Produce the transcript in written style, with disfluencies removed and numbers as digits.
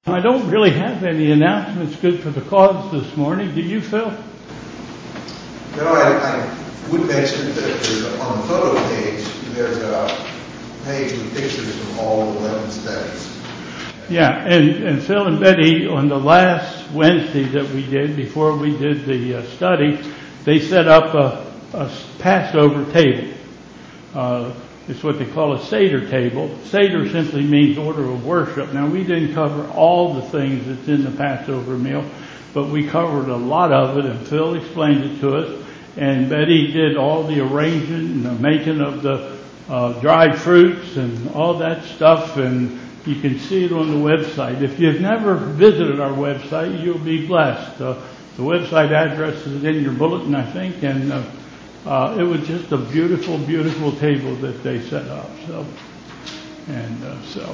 I don't really have any announcements good for the cause this morning. Do you, Phil? No, I would mention that there's on the photo page, there's a page with pictures of all the 11 studies. Yeah, and Phil and Betty, on the last Wednesday that we did, before we did the study, they set up a Passover table. It's what they call a Seder table. Seder simply means order of worship. Now, we didn't cover all the things that's in the Passover meal, but we covered a lot of it, and Phil explained it to us. And Betty did all the arranging and the making of the dried fruits and all that stuff, and you can see it on the website. If you've never visited our website, you'll be blessed. The website address is in your bulletin, I think, and it was just a beautiful, beautiful table that they set up. So